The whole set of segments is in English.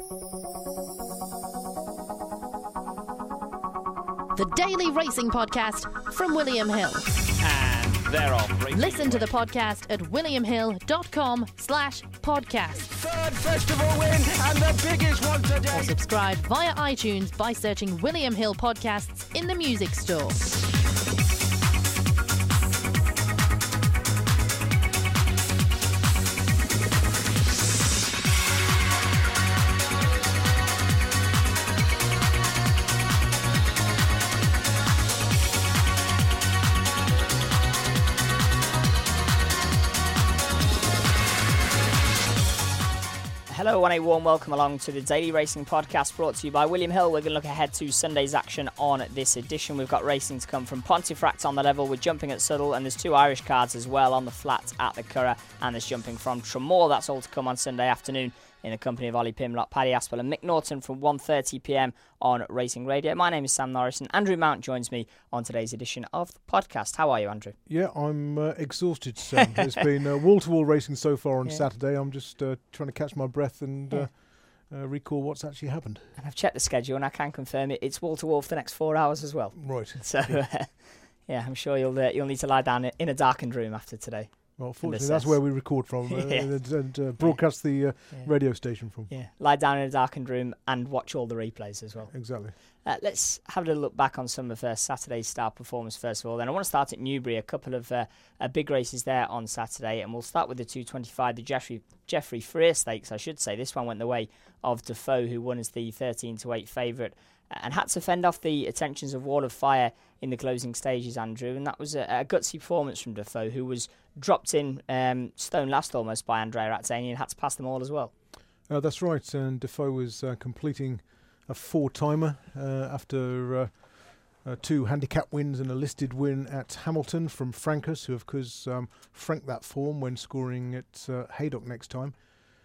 The Daily Racing Podcast from William Hill. And they're off. Listen to the podcast at williamhill.com/podcast. Third festival win and the biggest one today. Or subscribe via iTunes by searching William Hill Podcasts in the music store. Hello and a warm welcome along to the Daily Racing Podcast brought to you by William Hill. We're going to look ahead to Sunday's action on this edition. We've got racing to come from Pontefract on the level with jumping at Suddle, and there's two Irish cards as well on the flat at the Curragh, and there's jumping from Tramore. That's all to come on Sunday afternoon in the company of Ollie Pimlott, Paddy Aspel and Mick Norton from 1:30pm on Racing Radio. My name is Sam Norris and Andrew Mount joins me on today's edition of the podcast. How are you, Andrew? Yeah, I'm exhausted, Sam. It's been wall-to-wall racing so far on Saturday. I'm just trying to catch my breath and recall what's actually happened. And I've checked the schedule and I can confirm it's wall-to-wall for the next 4 hours as well. Right. So, I'm sure you'll need to lie down in a darkened room after today. Well, fortunately, that's where we record from and broadcast the radio station from. Yeah, lie down in a darkened room and watch all the replays as well. Exactly. Let's have a little look back on some of Saturday's star performance first of all. Then I want to start at Newbury, a couple of big races there on Saturday, and we'll start with the 225, the Geoffrey Freer Stakes, I should say. This one went the way of Defoe, who won as the 13-8 favourite, and had to fend off the attentions of Wall of Fire in the closing stages, Andrew, and that was a gutsy performance from Defoe, who was dropped in stone last almost by Andrea Atzeni and had to pass them all as well. That's right, and Defoe was completing a four-timer after two handicap wins and a listed win at Hamilton from Frankus, who of course franked that form when scoring at Haydock next time.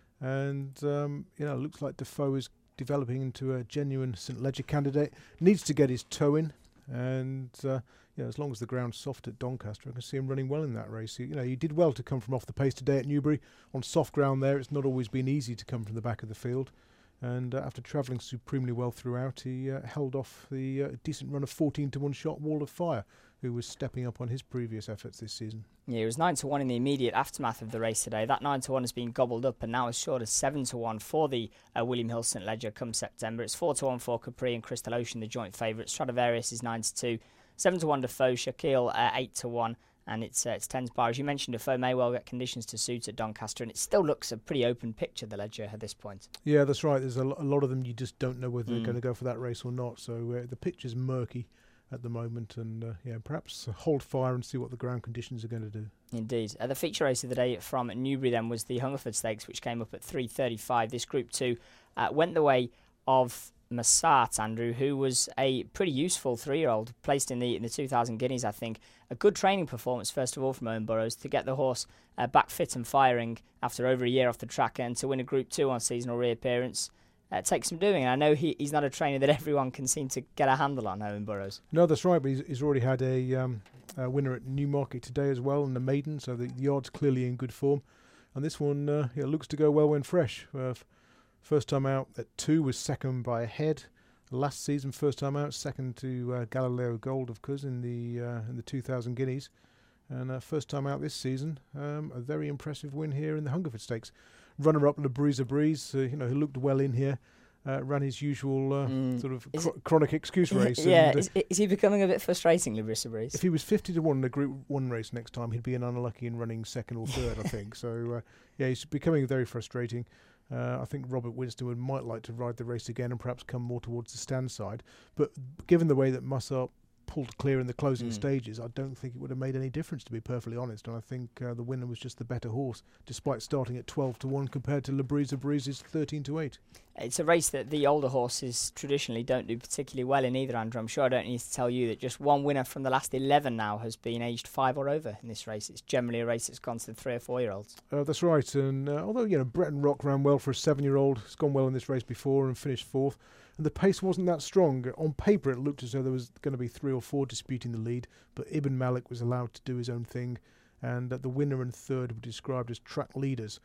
And it looks like Defoe is developing into a genuine St Leger candidate. Needs to get his toe in, and as long as the ground's soft at Doncaster, I can see him running well in that race. He did well to come from off the pace today at Newbury. On soft ground there, it's not always been easy to come from the back of the field. And after travelling supremely well throughout, he held off the decent run of 14-1 shot Wall of Fire, who was stepping up on his previous efforts this season. Yeah, it was 9-1 in the immediate aftermath of the race today. That 9-1 has been gobbled up and now is short of 7-1 for the William Hill St Leger come September. It's 4-1 for Capri and Crystal Ocean, the joint favourites. Stradivarius is 9-2, 7-1 Defoe, Shaquille 8-1. And it's 10 to par. As you mentioned, Defoe may well get conditions to suit at Doncaster, and it still looks a pretty open picture, the Leger, at this point. Yeah, that's right. There's a lot of them you just don't know whether they're going to go for that race or not. So the picture's murky at the moment, and perhaps hold fire and see what the ground conditions are going to do. Indeed. The feature race of the day from Newbury then was the Hungerford Stakes, which came up at 3:35. This Group 2 went the way of Massart, Andrew, who was a pretty useful 3-year-old, placed in the 2,000 guineas, I think. A good training performance, first of all, from Owen Burrows, to get the horse back fit and firing after over a year off the track, and to win a Group 2 on seasonal reappearance. It takes some doing, and I know he's not a trainer that everyone can seem to get a handle on, Owen Burrows. No, that's right, but he's already had a winner at Newmarket today as well, and the maiden, so the yard's clearly in good form. And this one looks to go well when fresh. First time out at 2 was second by a head. Last season, first time out, second to Galileo Gold, of course, in the 2,000 guineas. And first time out this season, a very impressive win here in the Hungerford Stakes. Runner-up Labrisa Breeze, who looked well in here, ran his usual chronic excuse race. Yeah, is he becoming a bit frustrating, Labrisa Breeze? If he was 50-1 in a Group 1 race next time, he'd be unlucky in running second or third, I think. So, he's becoming very frustrating. I think Robert Winston might like to ride the race again and perhaps come more towards the stand side. But given the way that Massart pulled clear in the closing stages, I don't think it would have made any difference, to be perfectly honest. And I think the winner was just the better horse, despite starting at 12-1 compared to Labrisa Breeze's 13-8. It's a race that the older horses traditionally don't do particularly well in either, Andrew. I'm sure I don't need to tell you that just one winner from the last 11 now has been aged 5 or over in this race. It's generally a race that's gone to the 3 or 4 year olds. That's right. And although Breton Rock ran well for a 7-year-old, it's gone well in this race before and finished 4th. And the pace wasn't that strong. On paper, it looked as though there was going to be 3 or 4 disputing the lead, but Ibn Malik was allowed to do his own thing, and the winner and third were described as track leaders.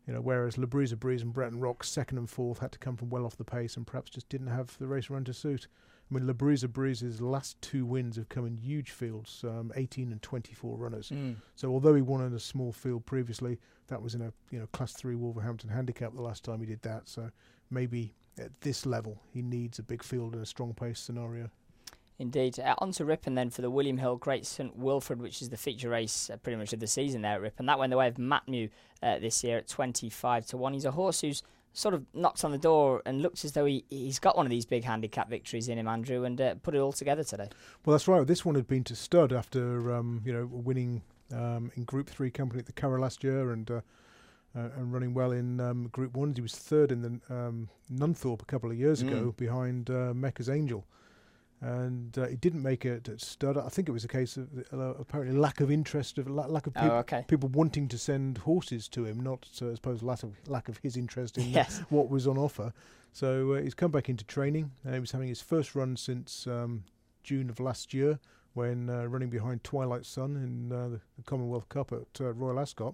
whereas Le Brise and Breton Rock, second and fourth, had to come from well off the pace and perhaps just didn't have the race run to suit. I mean, Le Brise's last 2 wins have come in huge fields, 18 and 24 runners. So although he won in a small field previously, that was in a Class 3 Wolverhampton handicap the last time he did that. So maybe at this level, he needs a big field and a strong pace scenario. Indeed. On to Ripon then for the William Hill Great St Wilfrid, which is the feature race pretty much of the season there at Ripon. That went the way of Matthew this year at 25-1. He's a horse who's sort of knocked on the door and looks as though he's got one of these big handicap victories in him, Andrew, and put it all together today. Well, that's right. This one had been to stud after winning in Group 3 company at the Curragh last year and running well in Group 1. He was third in the Nunthorpe a couple of years ago behind Mecca's Angel. And he didn't make it at stud. I think it was a case of apparently lack of interest, lack of people wanting to send horses to him, not I suppose lack of his interest in what was on offer. So he's come back into training. He was having his first run since June of last year when running behind Twilight Sun in the Commonwealth Cup at Royal Ascot,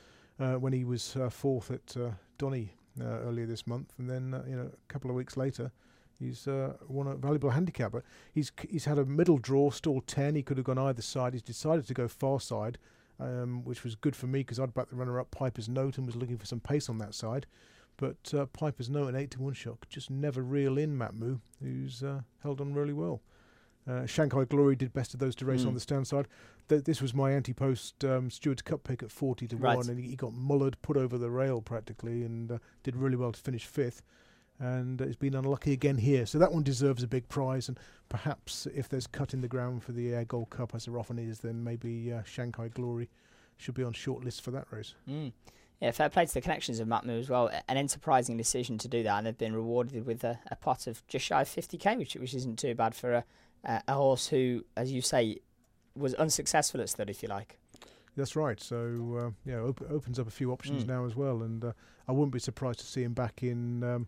when he was fourth at Donny earlier this month, and then a couple of weeks later. He's won a valuable handicap. He's had a middle draw, stalled 10. He could have gone either side. He's decided to go far side, which was good for me because I'd backed the runner-up Piper's Note and was looking for some pace on that side. But Piper's Note and 8-1 shot could just never reel in Matmu, who's held on really well. Shanghai Glory did best of those to race on the stand side. This was my anti-post Stewards Cup pick at 40-1, and he got mullered, put over the rail practically, and did really well to finish 5th. And he's been unlucky again here. So that one deserves a big prize. And perhaps if there's cut in the ground for the Air Gold Cup, as there often is, then maybe Shanghai Glory should be on short list for that race. Yeah, fair play to the connections of Matmu as well. An enterprising decision to do that. And they've been rewarded with a pot of just shy of 50k, which isn't too bad for a horse who, as you say, was unsuccessful at stud, if you like. That's right. So, opens up a few options now as well. And I wouldn't be surprised to see him back in...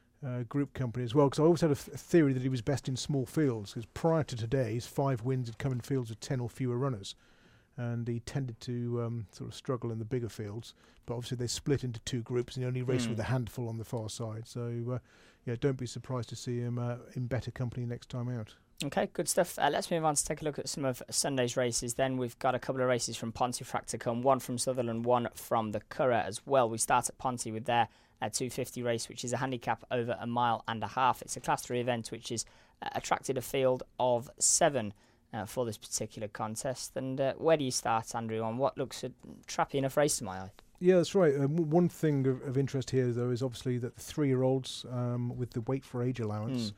group company as well, because I always had a theory that he was best in small fields, because prior to today his 5 wins had come in fields with 10 or fewer runners, and he tended to sort of struggle in the bigger fields, but obviously they split into 2 groups and he only raced with a handful on the far side, so don't be surprised to see him in better company next time out. Okay, good stuff. Let's move on to take a look at some of Sunday's races then. We've got a couple of races from Pontefract to come, one from Sutherland, one from the Curragh as well. We start at Ponty with their 250 race, which is a handicap over 1.5 miles. It's a Class 3 event which has attracted a field of 7 for this particular contest. And where do you start, Andrew, on what looks a trappy enough race to my eye? Yeah, that's right. One thing of interest here, though, is obviously that the 3-year-olds with the weight for age allowance,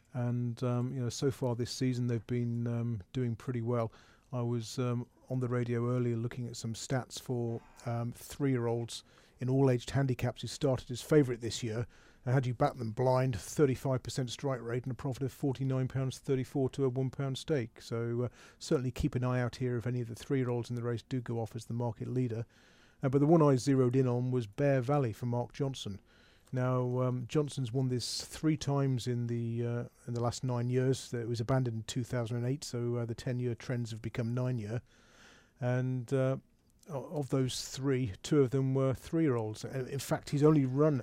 and so far this season they've been doing pretty well. I was on the radio earlier looking at some stats for 3-year-olds in all-aged handicaps who started as favourite this year. Had you back them blind, 35% strike rate and a profit of £49.34 to a £1 stake. So certainly keep an eye out here if any of the 3-year-olds in the race do go off as the market leader. But the one I zeroed in on was Bear Valley for Mark Johnson. Now, Johnson's won this 3 times in the last 9 years. It was abandoned in 2008, so the 10-year trends have become 9-year. And of those 3, 2 of them were 3-year-olds. In fact, he's only run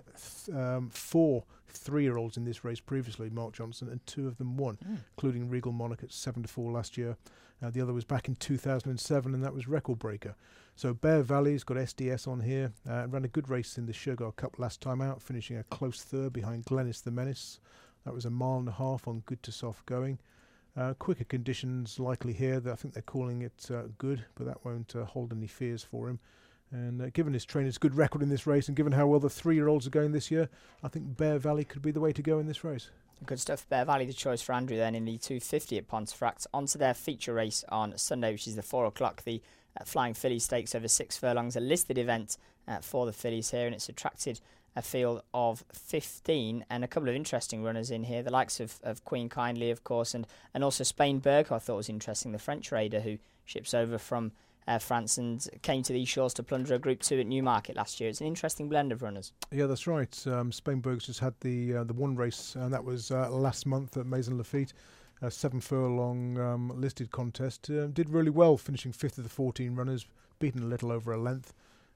4 3-year-olds in this race previously, Mark Johnson, and 2 of them won, including Regal Monarch at 7-4 last year. The other was back in 2007, and that was Record Breaker. So Bear Valley's got SDS on here. Ran a good race in the Sugar Cup last time out, finishing a close third behind Glennis the Menace. That was 1.5 miles on good to soft going. Quicker conditions likely here. I think they're calling it good, but that won't hold any fears for him. And given his trainer's good record in this race, and given how well the 3-year-olds are going this year, I think Bear Valley could be the way to go in this race. Good stuff. Bear Valley, the choice for Andrew then in the 250 at Pontefract. On to their feature race on Sunday, which is the 4 o'clock, the Flying Filly Stakes over 6 furlongs, a listed event for the fillies here, and it's attracted a field of 15 and a couple of interesting runners in here, the likes of Queen Kindly, of course, and also Spain Berg, who I thought was interesting, the French raider who ships over from France and came to these shores to plunder a Group 2 at Newmarket last year. It's an interesting blend of runners. Yeah, that's right. Spain Berg's just had the one race, and that was last month at Maison Lafitte, a 7 furlong listed contest. Did really well, finishing 5th of the 14 runners, beaten a little over a length.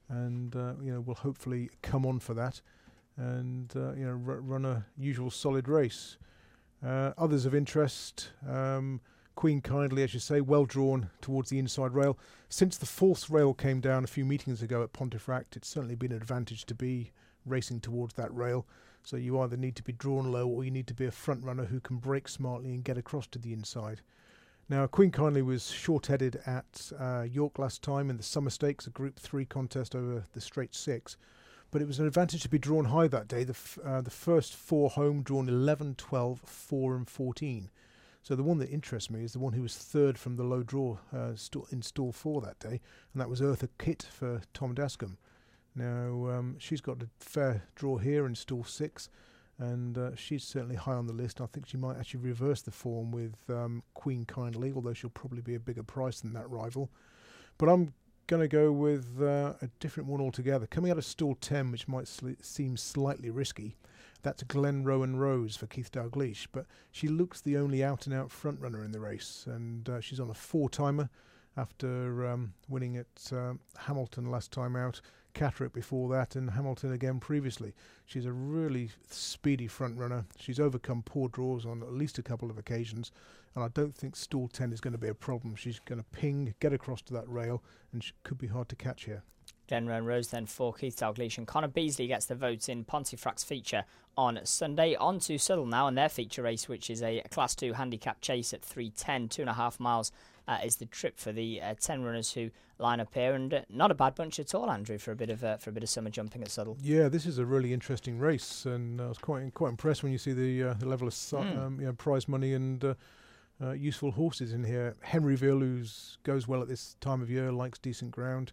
and will hopefully come on for that, and run a usual solid race. Others of interest. Queen Kindly, as you say, well drawn towards the inside rail. Since the fourth rail came down a few meetings ago at Pontefract, it's certainly been an advantage to be racing towards that rail. So you either need to be drawn low or you need to be a front runner who can brake smartly and get across to the inside. Now, Queen Kindly was short-headed at York last time in the Summer Stakes, a Group 3 contest over the Straight 6. But it was an advantage to be drawn high that day. The first four home drawn 11, 12, 4 and 14. So the one that interests me is the one who was third from the low draw in stall 4 that day, and that was Eartha Kitt for Tom Dascombe. Now, she's got a fair draw here in stall 6, and she's certainly high on the list. I think she might actually reverse the form with Queen Kindly, although she'll probably be a bigger price than that rival. But I'm going to go with a different one altogether. Coming out of stall 10, which might seem slightly risky, that's Glen Rowan Rose for Keith Dalgleish, but she looks the only out-and-out front-runner in the race, and she's on a 4-timer after winning at Hamilton last time out, Catterick before that, and Hamilton again previously. She's a really speedy front-runner. She's overcome poor draws on at least a couple of occasions, and I don't think stall 10 is going to be a problem. She's going to ping, get across to that rail, and she could be hard to catch here. Glen Rowan Rose then for Keith Dalgleish, and Connor Beasley gets the votes in Pontefract's feature on Sunday. On to Southwell now and their feature race, which is a Class 2 handicap chase at 3:10, 2.5 miles is the trip for the 10 runners who line up here, and not a bad bunch at all, Andrew, for a bit of summer jumping at Southwell. Yeah, this is a really interesting race, and I was quite impressed when you see the level of prize money and useful horses in here. Henryville, who goes well at this time of year, likes decent ground.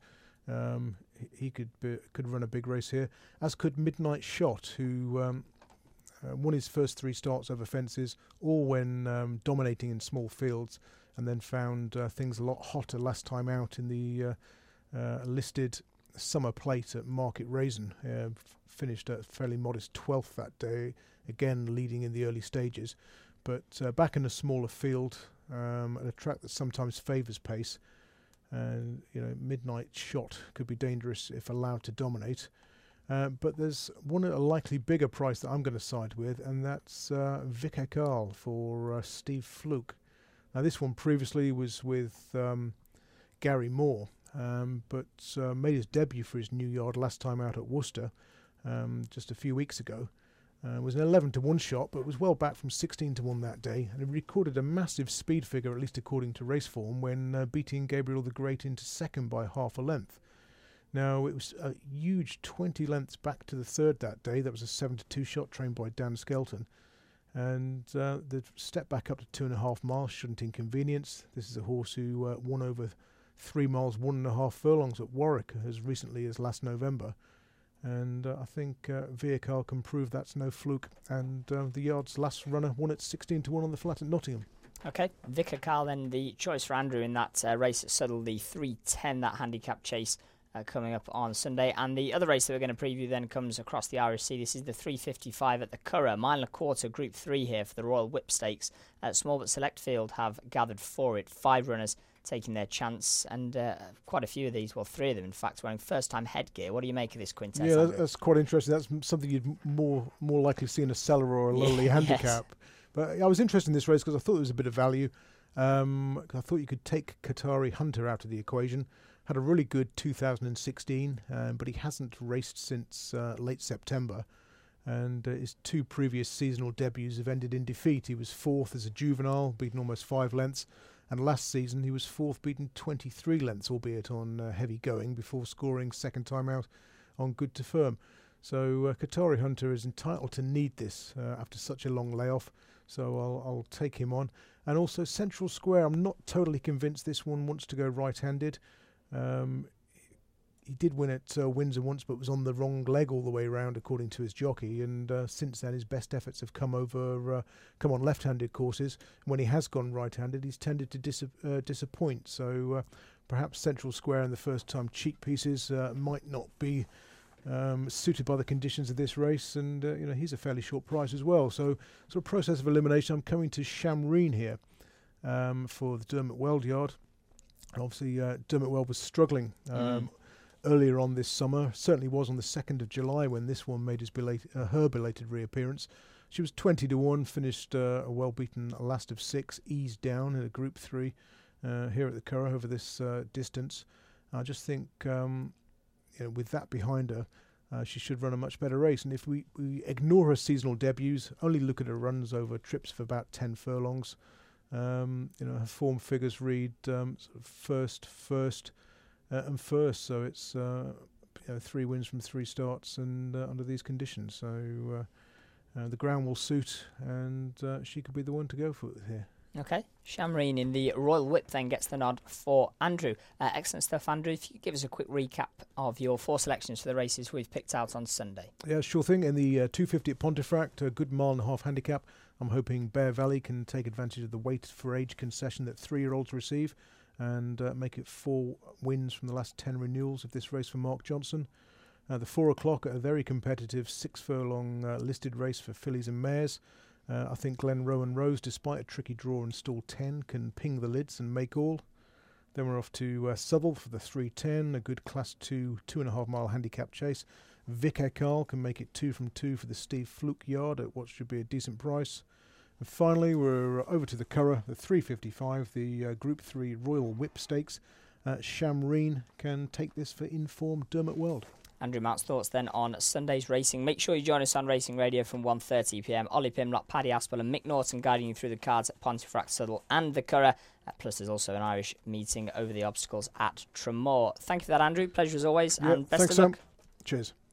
He could run a big race here, as could Midnight Shot, who won his first 3 starts over fences, all when dominating in small fields, and then found things a lot hotter last time out in the listed Summer Plate at Market Raisin. Finished at a fairly modest 12th that day, again leading in the early stages, but back in a smaller field at a track that sometimes favours pace. And Midnight Shot could be dangerous if allowed to dominate, but there's one at a likely bigger price that I'm going to side with, and that's Vicar Carl for Steve Fluke. Now this one previously was with Gary Moore, but made his debut for his new yard last time out at Worcester just a few weeks ago. Was an 11-1 shot, but was well back from 16-1 that day, and it recorded a massive speed figure, at least according to race form, when beating Gabriel the Great into second by half a length. Now, it was a huge 20 lengths back to the third that day. That was a 7-2 shot trained by Dan Skelton, and the step back up to 2.5 miles shouldn't inconvenience. This is a horse who won over 3 miles, 1.5 furlongs at Warwick as recently as last November. And I think Vicar can prove that's no fluke. And the yard's last runner won at 16-1 on the flat at Nottingham. Okay, Vicar Carl then the choice for Andrew in that race at Southwell, the 3:10, that handicap chase coming up on Sunday. And the other race that we're going to preview then comes across the RSC. This is the 3:55 at the Curragh, 1.25 miles, Group 3 here for the Royal Whip Stakes. Small but select field have gathered for it. 5 runners taking their chance, and quite a few of these, well, 3 of them in fact, wearing first-time headgear. What do you make of this quintet? Yeah, that's quite interesting. That's something you'd more likely see in a cellar or a lowly handicap. Yes. But I was interested in this race because I thought there was a bit of value. I thought you could take Qatari Hunter out of the equation. Had a really good 2016, but he hasn't raced since late September. And his 2 previous seasonal debuts have ended in defeat. He was 4th as a juvenile, beaten almost 5 lengths. And last season he was 4th, beaten 23 lengths, albeit on heavy going, before scoring second time out on Good to Firm. So Qatari Hunter is entitled to need this after such a long layoff. So I'll take him on. And also Central Square, I'm not totally convinced this one wants to go right-handed. He did win at Windsor once, but was on the wrong leg all the way around, according to his jockey. And since then, his best efforts have come on left-handed courses. When he has gone right-handed, he's tended to disappoint. So perhaps Central Square in the first-time cheek pieces might not be suited by the conditions of this race. And he's a fairly short price as well. So sort of process of elimination. I'm coming to Shamreen here for the Dermot Weld yard. And obviously, Dermot Weld was struggling earlier on this summer. Certainly was on the 2nd of July when this one made her belated reappearance. She was 20-1, finished a well-beaten last of 6, eased down in a Group 3 here at the Curragh over this distance. I just think with that behind her, she should run a much better race. And if we ignore her seasonal debuts, only look at her runs over trips of about 10 furlongs, her form figures read first, and first. So it's 3 wins from 3 starts and under these conditions. So the ground will suit, and she could be the one to go for it here. Okay, Shamreen in the Royal Whip then gets the nod for Andrew. Excellent stuff, Andrew. If you could give us a quick recap of your 4 selections for the races we've picked out on Sunday. Yeah, sure thing. In the 250 at Pontefract, a good mile-and-a-half handicap. I'm hoping Bear Valley can take advantage of the weight for age concession that 3-year-olds receive and make it 4 wins from the last 10 renewals of this race for Mark Johnson. The 4 o'clock, a very competitive 6-furlong listed race for fillies and mares. I think Glen Rowan Rose, despite a tricky draw in stall 10, can ping the lids and make all. Then we're off to Southwell for the 3:10, a good Class 2, 2.5 mile handicap chase. Vic Ekal can make it 2 from 2 for the Steve Fluke yard at what should be a decent price. And finally, we're over to the Curragh, the 3:55, the Group 3 Royal Whip Stakes. Shamreen can take this for informed Dermot Weld. Andrew Mount's thoughts then on Sunday's racing. Make sure you join us on Racing Radio from 1:30pm. Ollie Pimlock, Paddy Aspel and Mick Norton guiding you through the cards at Pontefract, Southwell and the Curragh. Plus there's also an Irish meeting over the obstacles at Tramore. Thank you for that, Andrew. Pleasure as always, and best of luck. Cheers.